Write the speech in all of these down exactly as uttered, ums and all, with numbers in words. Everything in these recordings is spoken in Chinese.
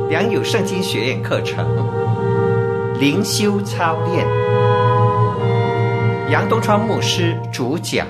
良友圣经学院课程灵修操练，杨东川牧师主讲。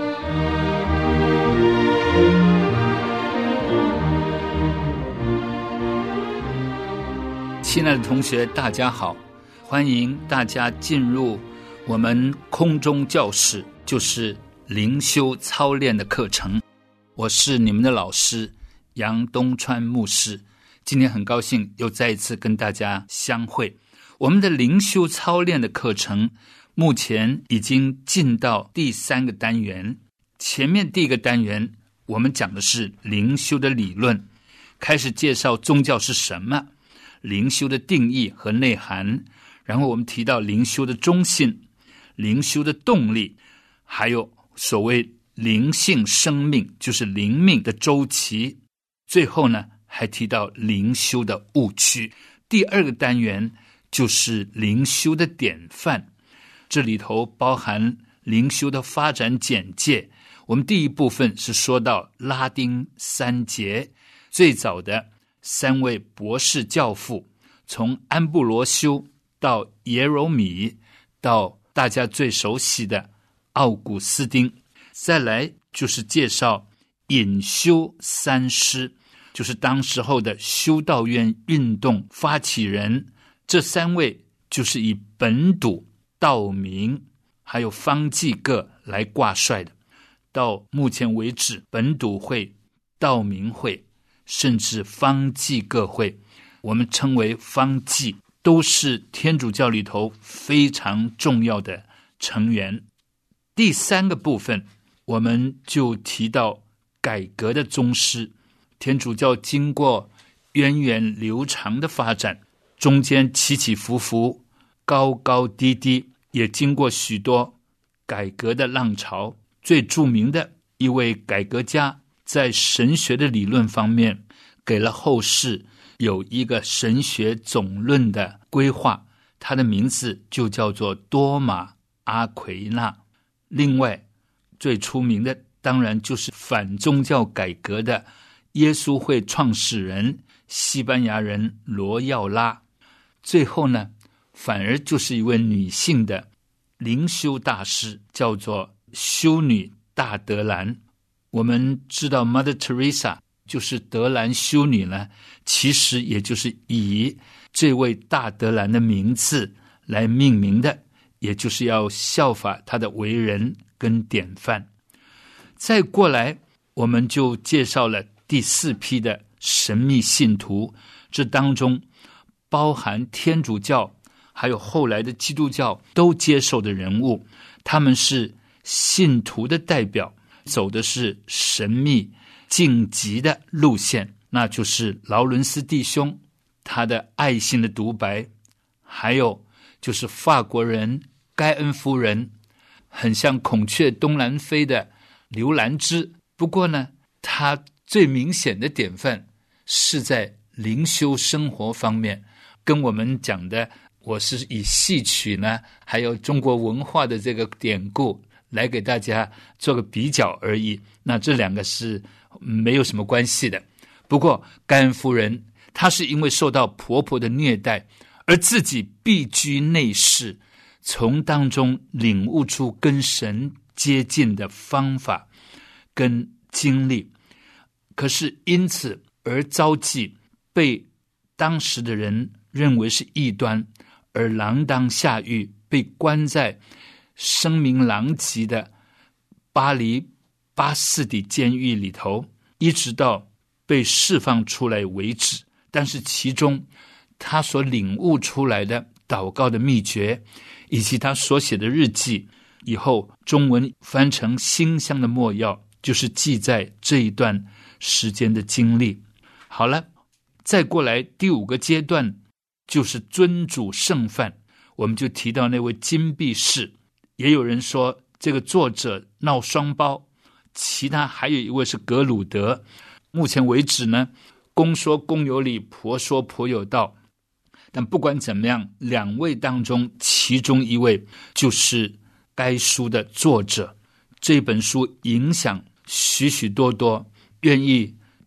亲爱的同学，大家好，欢迎大家进入我们空中教室，就是灵修操练的课程。我是你们的老师杨东川牧师，今天很高兴又再一次跟大家相会。我们的灵修操练的课程目前已经进到第三个单元。前面第一个单元我们讲的是灵修的理论，开始介绍宗教是什么，灵修的定义和内涵，然后我们提到灵修的中性、灵修的动力，还有所谓灵性生命，就是灵命的周期。最后呢，还提到灵修的误区。第二个单元就是灵修的典范，这里头包含灵修的发展简介。我们第一部分是说到拉丁三杰，最早的三位博士教父，从安布罗修到耶柔米，到大家最熟悉的奥古斯丁。再来就是介绍隐修三师，就是当时候的修道院运动发起人，这三位就是以本笃、道明还有方济各来挂帅的。到目前为止，本笃会、道明会甚至方济各会，我们称为方济，都是天主教里头非常重要的成员。第三个部分我们就提到改革的宗师。天主教经过源远流长的发展，中间起起伏伏，高高低低，也经过许多改革的浪潮。最著名的一位改革家，在神学的理论方面给了后世有一个神学总论的规划，他的名字就叫做多马阿奎那。另外最出名的当然就是反宗教改革的耶稣会创始人西班牙人罗耀拉。最后呢，反而就是一位女性的灵修大师，叫做修女大德兰。我们知道 Mother Teresa 就是德兰修女呢，其实也就是以这位大德兰的名字来命名的，也就是要效法她的为人跟典范。再过来我们就介绍了第四批的神秘信徒，这当中包含天主教还有后来的基督教都接受的人物，他们是信徒的代表，走的是神秘晋级的路线，那就是劳伦斯弟兄他的爱心的独白，还有就是法国人盖恩夫人，很像孔雀东南飞的刘兰芝。不过呢，他最明显的典范是在灵修生活方面，跟我们讲的我是以戏曲呢还有中国文化的这个典故来给大家做个比较而已，那这两个是没有什么关系的。不过盖恩夫人她是因为受到婆婆的虐待，而自己避居内室，从当中领悟出跟神接近的方法跟经历，可是因此而遭际被当时的人认为是异端，而锒铛下狱，被关在声名狼藉的巴黎巴士底监狱里头，一直到被释放出来为止。但是其中他所领悟出来的祷告的秘诀，以及他所写的日记，以后中文翻成馨香的墨药，就是记载这一段时间的经历。好了，再过来第五个阶段就是尊主圣范，我们就提到那位金币士，也有人说这个作者闹双胞，其他还有一位是格鲁德。目前为止呢，公说公有理，婆说婆有道，但不管怎么样，两位当中其中一位就是该书的作者。这本书影响许许多多愿意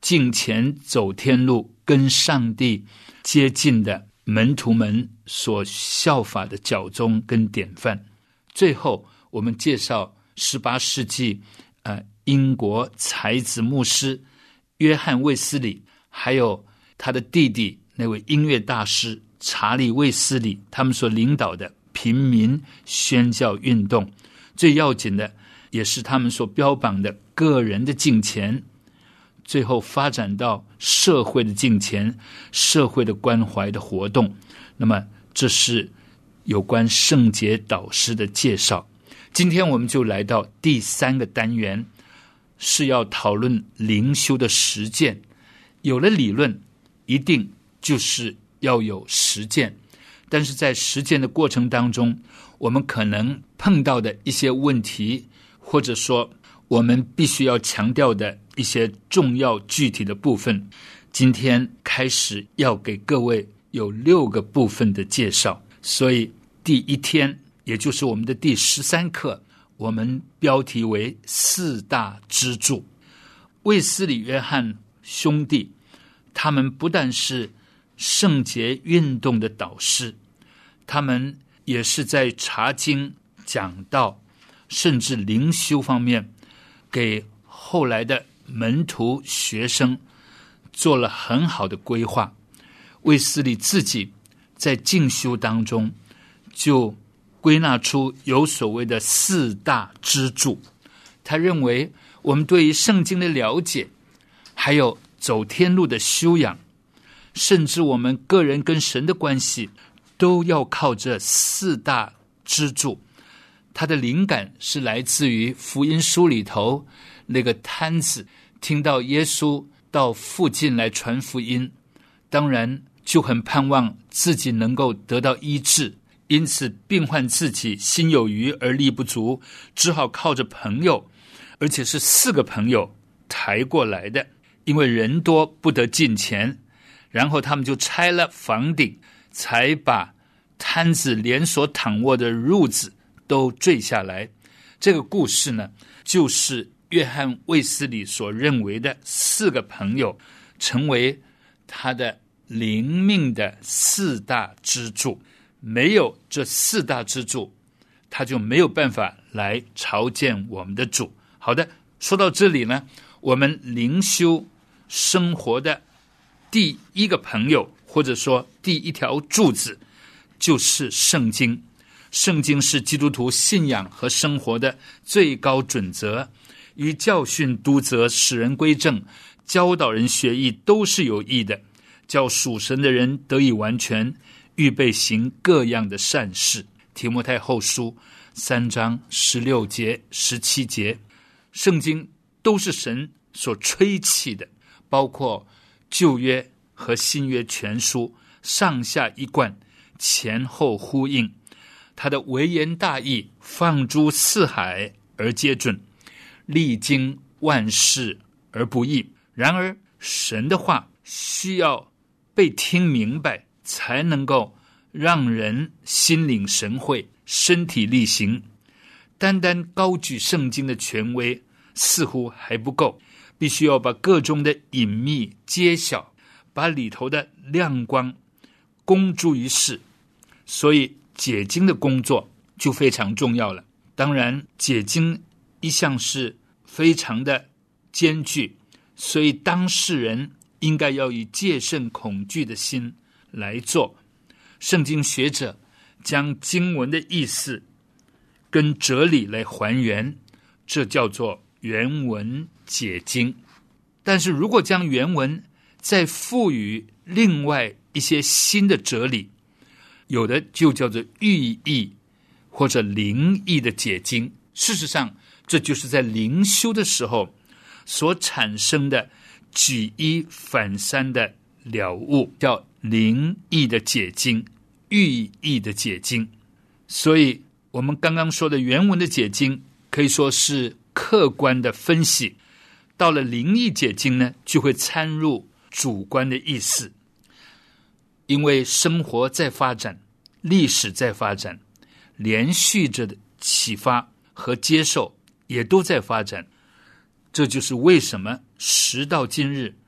敬虔走天路跟上帝接近的门徒们所效法的教宗跟典范。最后我们介绍十八世纪呃英国才子牧师约翰卫斯理，还有他的弟弟那位音乐大师查理卫斯理，他们所领导的平民宣教运动，最要紧的也是他们所标榜的个人的敬虔，最后发展到社会的敬虔，社会的关怀的活动。那么这是有关圣洁导师的介绍。今天我们就来到第三个单元，是要讨论灵修的实践。有了理论，一定就是要有实践，但是在实践的过程当中，我们可能碰到的一些问题，或者说我们必须要强调的一些重要具体的部分，今天开始要给各位有六个部分的介绍。所以第一天，也就是我们的第十三课，我们标题为四大支柱。卫斯理约翰兄弟，他们不但是圣洁运动的导师，他们也是在查经、讲道甚至灵修方面给后来的门徒学生做了很好的规划。卫斯理自己在进修当中就归纳出有所谓的四大支柱。他认为我们对于圣经的了解，还有走天路的修养，甚至我们个人跟神的关系，都要靠这四大支柱。他的灵感是来自于福音书里头那个摊子听到耶稣到附近来传福音，当然就很盼望自己能够得到医治，因此病患自己心有余而力不足，只好靠着朋友，而且是四个朋友抬过来的，因为人多不得进前，然后他们就拆了房顶，才把摊子连所躺卧的褥子都坠下来。这个故事呢，就是约翰卫斯理所认为的四个朋友成为他的灵命的四大支柱。没有这四大支柱，他就没有办法来朝见我们的主。好的，说到这里呢，我们灵修生活的第一个朋友，或者说第一条柱子，就是圣经。圣经是基督徒信仰和生活的最高准则，与教训、督责、使人归正、教导人学义都是有益的，叫属神的人得以完全，预备行各样的善事。提摩太后书三章十六节、十七节，圣经都是神所吹气的，包括旧约和新约全书，上下一贯，前后呼应。他的微言大义，放诸四海而皆准，历经万事而不易。然而神的话需要被听明白，才能够让人心领神会，身体力行。单单高举圣经的权威似乎还不够，必须要把个中的隐秘揭晓，把里头的亮光公诸于世。所以解经的工作就非常重要了。当然解经一向是非常的艰巨，所以当事人应该要以戒慎恐惧的心来做。圣经学者将经文的意思跟哲理来还原，这叫做原文解经。但是如果将原文再赋予另外一些新的哲理，有的就叫做寓意或者灵意的解经。事实上这就是在灵修的时候所产生的举一反三的了悟，叫灵意的解经、寓意的解经。所以我们刚刚说的原文的解经可以说是客观的分析，到了灵意解经呢，就会掺入主观的意思。因为生活在发展，历史在发展，连续着的启发和接受也都在发展。这就是为什么时到今日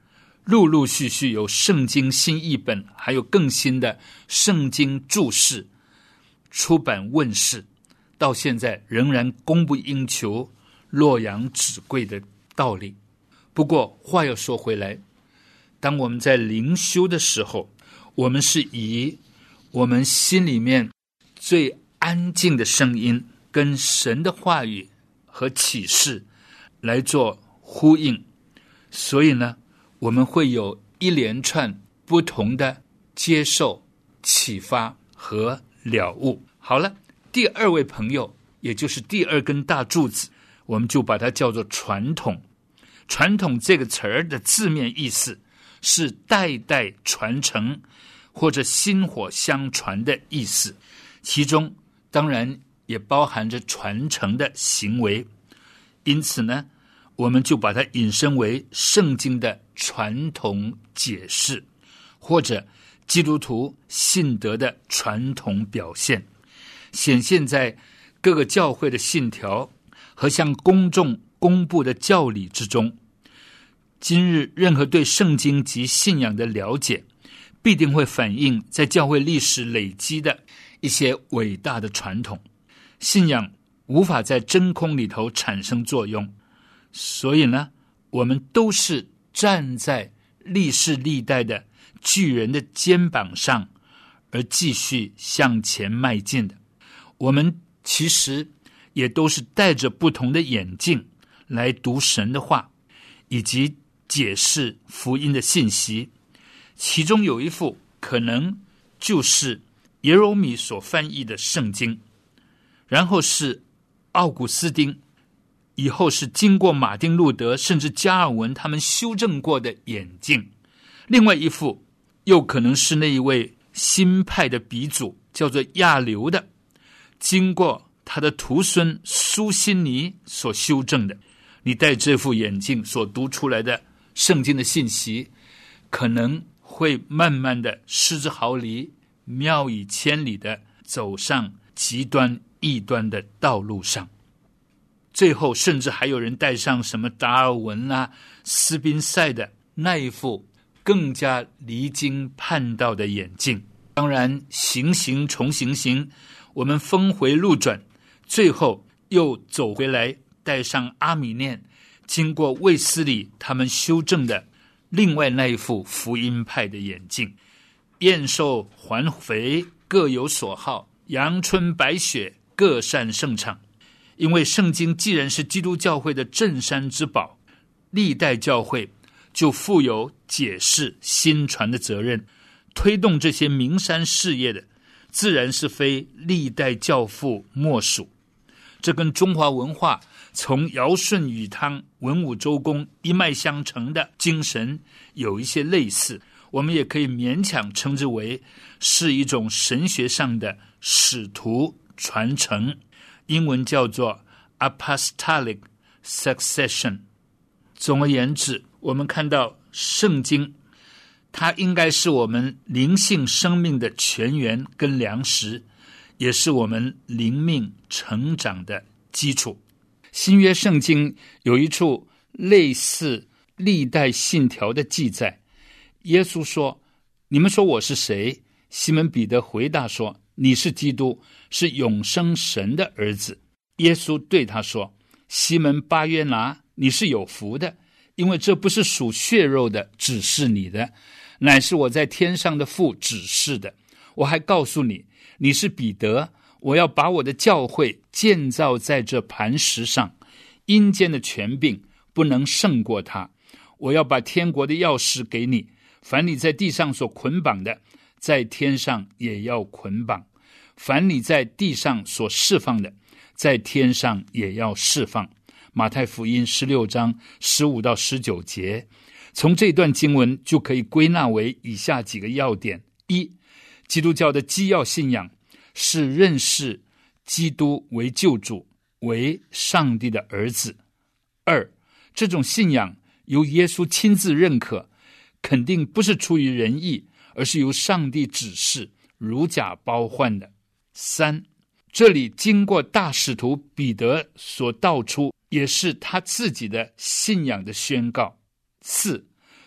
陆陆续续有圣经新译本，还有更新的圣经注释出版问世，到现在仍然供不应求，洛阳纸贵的道理。不过话又说回来，当我们在灵修的时候，我们是以我们心里面最安静的声音跟神的话语和启示来做呼应，所以呢，我们会有一连串不同的接受、启发和了悟。好了，第二位朋友，也就是第二根大柱子，我们就把它叫做传统。传统这个词儿的字面意思是代代传承或者薪火相传的意思，其中当然也包含着传承的行为。因此呢，我们就把它引申为圣经的传统解释，或者基督徒信德的传统表现，显现在各个教会的信条和向公众公布的教理之中。今日任何对圣经及信仰的了解，必定会反映在教会历史累积的一些伟大的传统。信仰无法在真空里头产生作用，所以呢，我们都是站在历世历代的巨人的肩膀上而继续向前迈进的。我们其实也都是戴着不同的眼镜来读神的话，以及解释福音的信息。其中有一副可能就是耶柔米所翻译的圣经，然后是奥古斯丁，以后是经过马丁路德甚至加尔文他们修正过的眼镜。另外一副又可能是那一位新派的鼻祖，叫做亚流的，经过他的徒孙苏辛尼所修正的。你戴这副眼镜所读出来的圣经的信息，可能会慢慢的失之毫厘，谬以千里的走上极端异端的道路上。最后甚至还有人戴上什么达尔文啊、斯宾塞的那一副更加离经叛道的眼镜。当然行行重行行，我们峰回路转，最后又走回来，戴上阿米念经过卫斯理他们修正的另外那一副福音派的眼镜。燕瘦环肥各有所好，阳春白雪各擅胜场。因为圣经既然是基督教会的镇山之宝，历代教会就负有解释新传的责任，推动这些名山事业的自然是非历代教父莫属。这跟中华文化从尧舜禹汤文武周公一脉相承的精神有一些类似，我们也可以勉强称之为是一种神学上的使徒传承，英文叫做 apostolic succession。 总而言之，我们看到圣经它应该是我们灵性生命的泉源跟粮食，也是我们灵命成长的基础。新约圣经有一处类似历代信条的记载，耶稣说：你们说我是谁？西门彼得回答说：你是基督，是永生神的儿子。耶稣对他说：西门巴约拿，你是有福的，因为这不是属血肉的指示你的，乃是我在天上的父指示的。我还告诉你，你是彼得，我要把我的教会建造在这磐石上，阴间的权柄不能胜过它。我要把天国的钥匙给你，凡你在地上所捆绑的，在天上也要捆绑；凡你在地上所释放的，在天上也要释放。马太福音十六章十五到十九节，从这段经文就可以归纳为以下几个要点：一、基督教的基要信仰是认识基督为救主，为上帝的儿子。二、这种信仰由耶稣亲自认可，肯定不是出于人意，而是由上帝指示，如假包换的。三、这里经过大使徒彼得所道出，也是他自己的信仰的宣告。四、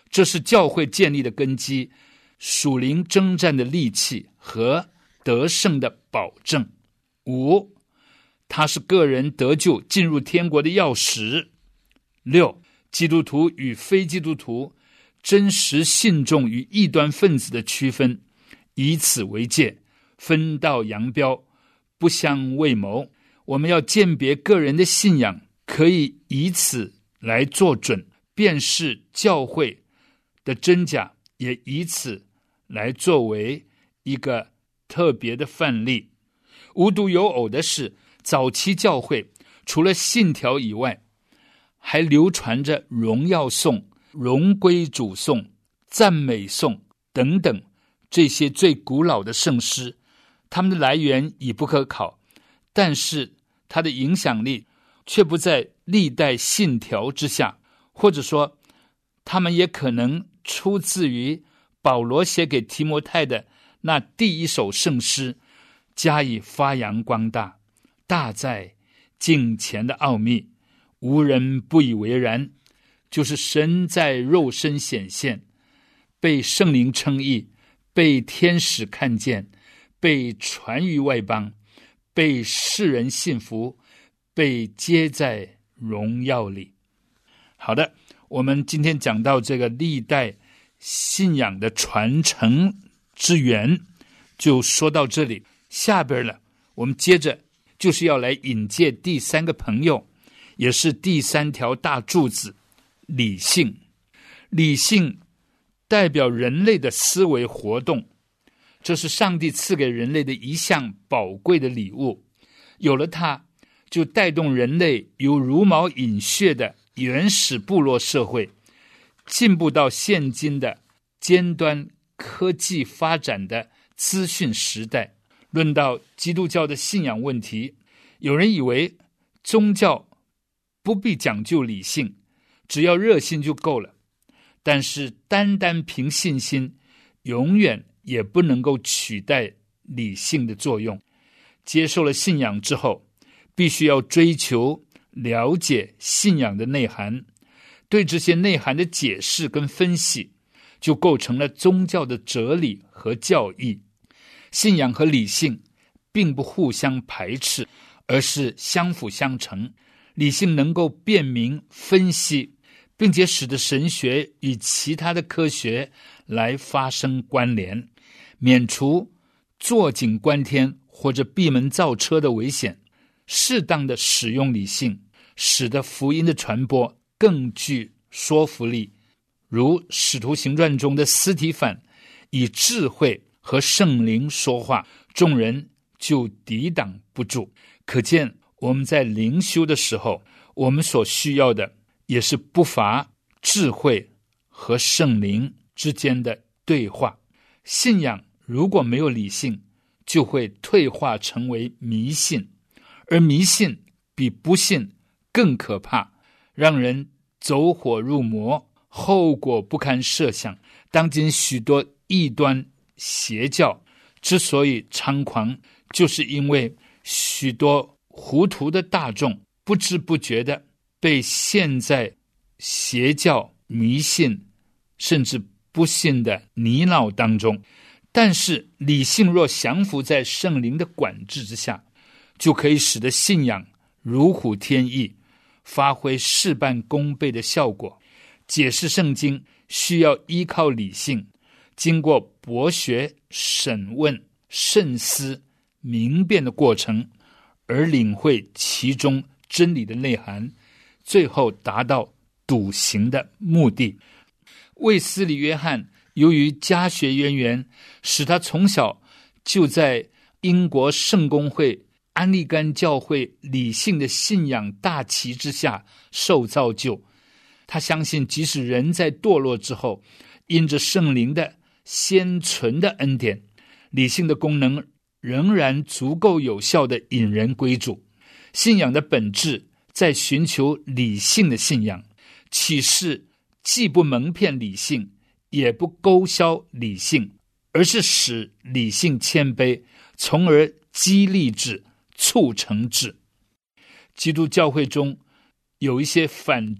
这是教会建立的根基，属灵征战的利器和得胜的保证。五，它是个人得救进入天国的钥匙。六，基督徒与非基督徒，真实信众与异端分子的区分，以此为戒，分道扬镳，不相为谋。我们要鉴别个人的信仰，可以以此来做准，辨识教会的真假，也以此来作为一个特别的范例。无独有偶的是，早期教会除了信条以外，还流传着荣耀颂、荣归主颂、赞美颂等等这些最古老的圣诗。它们的来源已不可考，但是它的影响力却不在历代信条之下，或者说它们也可能出自于保罗写给提摩太的那第一首圣诗，加以发扬光大。大在敬虔的奥秘，无人不以为然，就是神在肉身显现，被圣灵称义，被天使看见，被传于外邦，被世人信服，被接在荣耀里。好的，我们今天讲到这个历代信仰的传承之源，就说到这里。下边了，我们接着就是要来引介第三个朋友，也是第三条大柱子，理性。理性代表人类的思维活动，这是上帝赐给人类的一项宝贵的礼物。有了它，就带动人类由茹毛饮血的原始部落社会，进步到现今的尖端科技发展的资讯时代。论到基督教的信仰问题，有人以为宗教不必讲究理性，只要热心就够了。但是单单凭信心，永远也不能够取代理性的作用。接受了信仰之后，必须要追求了解信仰的内涵，对这些内涵的解释跟分析，就构成了宗教的哲理和教义。信仰和理性并不互相排斥，而是相辅相成。理性能够辨明分析，并且使得神学与其他的科学来发生关联，免除坐井观天或者闭门造车的危险。适当的使用理性，使得福音的传播更具说服力。如使徒行传中的司提反以智慧和圣灵说话，众人就抵挡不住。可见我们在灵修的时候，我们所需要的也是不乏智慧和圣灵之间的对话。信仰如果没有理性，就会退化成为迷信，而迷信比不信更可怕，让人走火入魔，后果不堪设想。当今许多异端邪教之所以猖狂，就是因为许多糊涂的大众不知不觉的被陷在邪教、迷信甚至不信的泥淖当中。但是理性若降服在圣灵的管制之下，就可以使得信仰如虎添翼，发挥事半功倍的效果。解释圣经需要依靠理性，经过博学、审问、慎思、明辨的过程，而领会其中真理的内涵，最后达到笃行的目的。卫斯理约翰由于家学渊源，使他从小就在英国圣公会安利甘教会理性的信仰大旗之下受造就。他相信即使人在堕落之后，因着圣灵的先存的恩典，理性的功能仍然足够有效地引人归主。信仰的本质在寻求理性的信仰，启示既不蒙骗理性，也不勾销理性，而是使理性谦卑，从而激励之、促成之。基督教会中有一些反智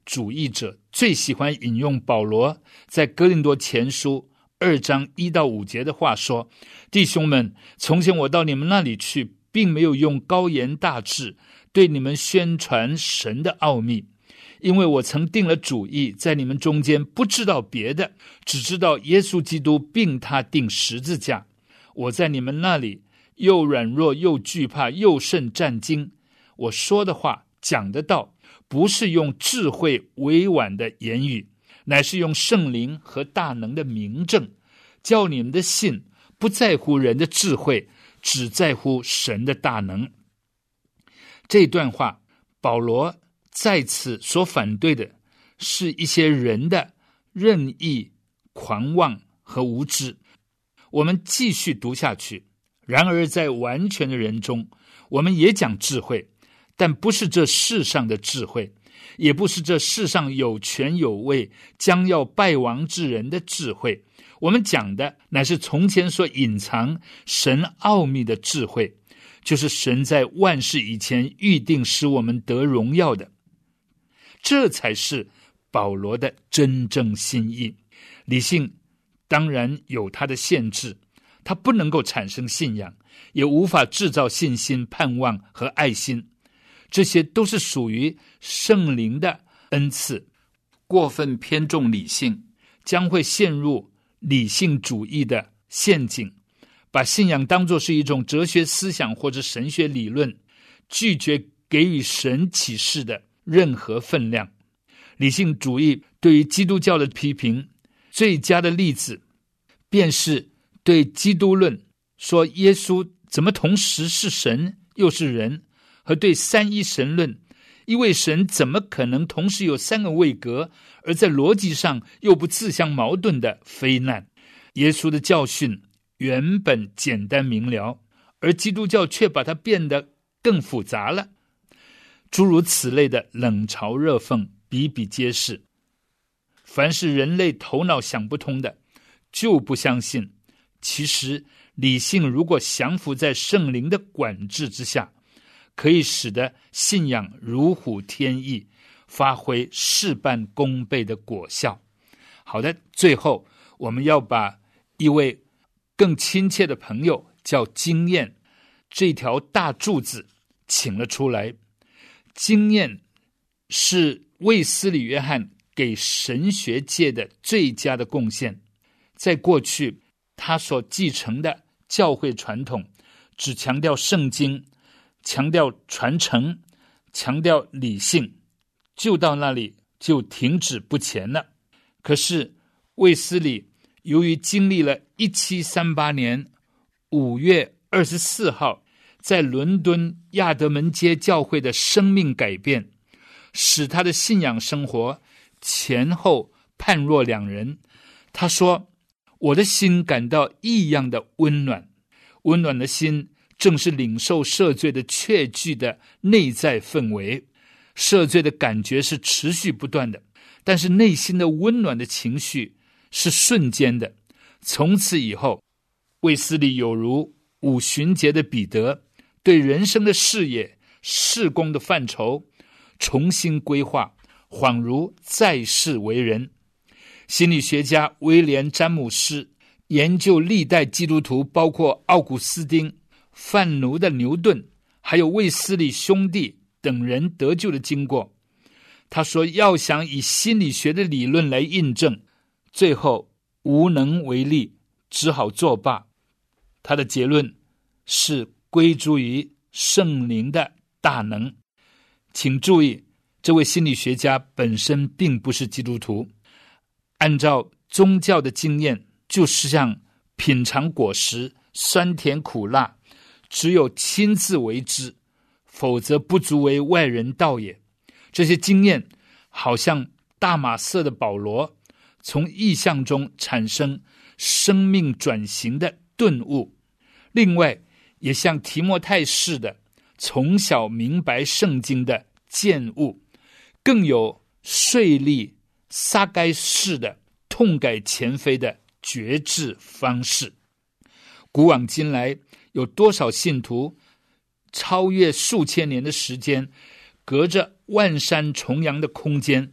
主义者最喜欢引用保罗在哥林多前书二章一到五节的话说：弟兄们，从前我到你们那里去，并没有用高言大志对你们宣传神的奥秘，因为我曾定了主意，在你们中间不知道别的，只知道耶稣基督并他钉十字架。我在你们那里又软弱又惧怕又甚战惊。我说的话讲的道，不是用智慧委婉的言语，乃是用圣灵和大能的明证，叫你们的信不在乎人的智慧，只在乎神的大能。这段话保罗在此所反对的是一些人的任意、狂妄和无知。我们继续读下去。然而在完全的人中，我们也讲智慧，但不是这世上的智慧，也不是这世上有权有位将要败亡之人的智慧。我们讲的乃是从前所隐藏神奥秘的智慧，就是神在万事以前预定使我们得荣耀的。这才是保罗的真正心意。理性当然有它的限制，它不能够产生信仰，也无法制造信心、盼望和爱心，这些都是属于圣灵的恩赐。过分偏重理性，将会陷入理性主义的陷阱，把信仰当作是一种哲学思想或者神学理论，拒绝给予神启示的任何分量。理性主义对于基督教的批评，最佳的例子便是对基督论说耶稣怎么同时是神又是人，和对三一神论，一位神怎么可能同时有三个位格，而在逻辑上又不自相矛盾的非难。耶稣的教训原本简单明了，而基督教却把它变得更复杂了。诸如此类的冷嘲热讽比比皆是。凡是人类头脑想不通的，就不相信。其实理性如果降服在圣灵的管制之下，可以使得信仰如虎添翼，发挥事半功倍的果效。好的，最后我们要把一位更亲切的朋友叫经验这条大柱子请了出来。经验是卫斯理约翰给神学界的最佳的贡献。在过去他所继承的教会传统只强调圣经，强调传承，强调理性，就到那里就停止不前了。可是卫斯理由于经历了一七三八年五月二十四号在伦敦亚德门街教会的生命改变，使他的信仰生活前后判若两人。他说，我的心感到异样的温暖，温暖的心正是领受赦罪的确据的内在氛围。赦罪的感觉是持续不断的，但是内心的温暖的情绪是瞬间的。从此以后，卫斯理有如五旬节的彼得，对人生的视野、事工的范畴重新规划，恍如在世为人。心理学家威廉·詹姆斯研究历代基督徒，包括奥古斯丁、范奴的牛顿，还有卫斯理兄弟等人得救的经过。他说，要想以心理学的理论来印证，最后无能为力，只好作罢。他的结论是归诸于圣灵的大能。请注意，这位心理学家本身并不是基督徒。按照宗教的经验，就是像品尝果实，酸甜苦辣，只有亲自为之，否则不足为外人道也。这些经验好像大马色的保罗，从意象中产生生命转型的顿悟。另外也像提摩太似的，从小明白圣经的见悟，更有税吏撒该式的痛改前非的觉知方式。古往今来，有多少信徒超越数千年的时间，隔着万山重洋的空间，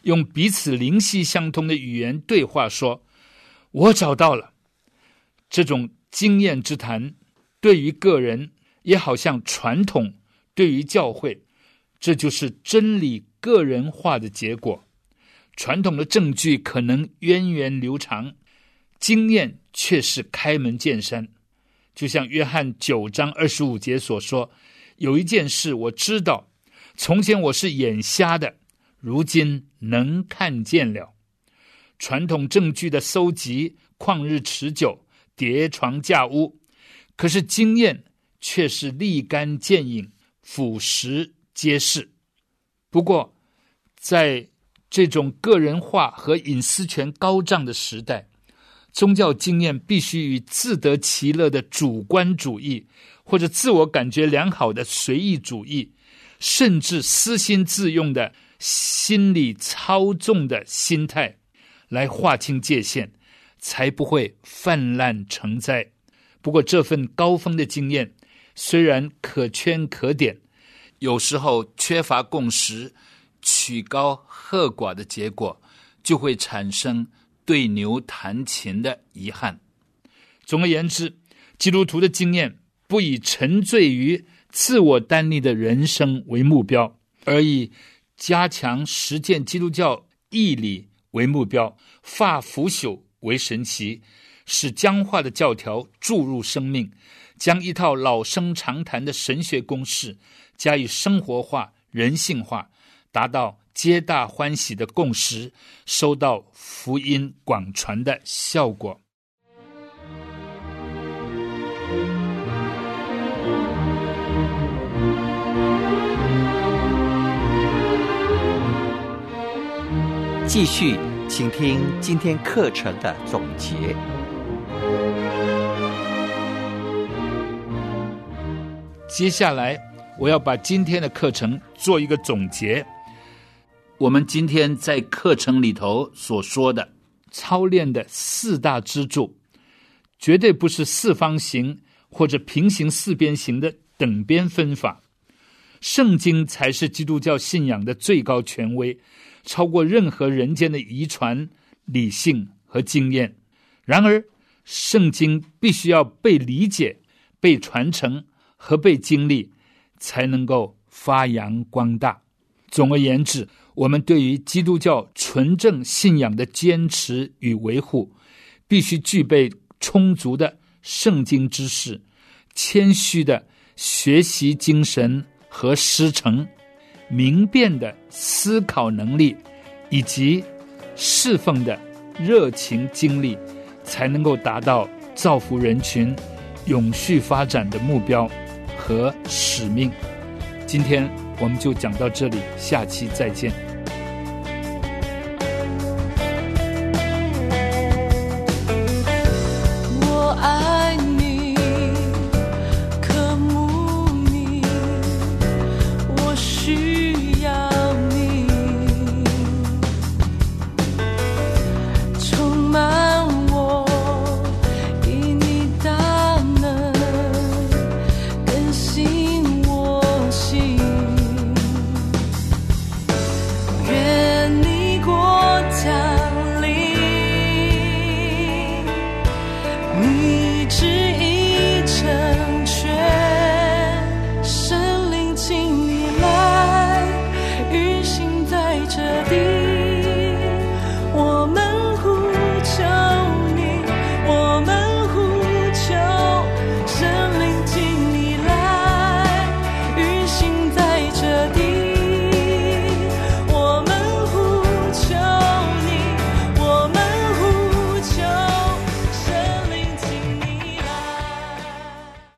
用彼此灵犀相通的语言对话说，我找到了。这种经验之谈对于个人也好像传统对于教会，这就是真理个人化的结果。传统的证据可能源远流长，经验却是开门见山。就像约翰九章二十五节所说，有一件事我知道，从前我是眼瞎的，如今能看见了。传统证据的搜集旷日持久，叠床架屋，可是经验却是立竿见影，俯拾皆是。不过在这种个人化和隐私权高涨的时代，宗教经验必须与自得其乐的主观主义，或者自我感觉良好的随意主义，甚至私心自用的心理操纵的心态来划清界限，才不会泛滥成灾。不过这份高峰的经验虽然可圈可点，有时候缺乏共识，曲高和寡的结果，就会产生对牛弹琴的遗憾。总而言之，基督徒的经验不以沉醉于自我单立的人生为目标，而以加强实践基督教义理为目标，化腐朽为神奇，使僵化的教条注入生命，将一套老生常谈的神学公式加以生活化、人性化，达到皆大欢喜的共识，收到福音广传的效果。 继续请听今天课程的总结。 接下来我要把今天的课程做一个总结。我们今天在课程里头所说的操练的四大支柱，绝对不是四方形或者平行四边形的等边分法。圣经才是基督教信仰的最高权威，超过任何人间的遗传、理性和经验。然而圣经必须要被理解、被传承和被经历，才能够发扬光大。总而言之，我们对于基督教纯正信仰的坚持与维护，必须具备充足的圣经知识、谦虚的学习精神和师承、明辨的思考能力，以及侍奉的热情经历，才能够达到造福人群、永续发展的目标和使命。今天我们就讲到这里，下期再见。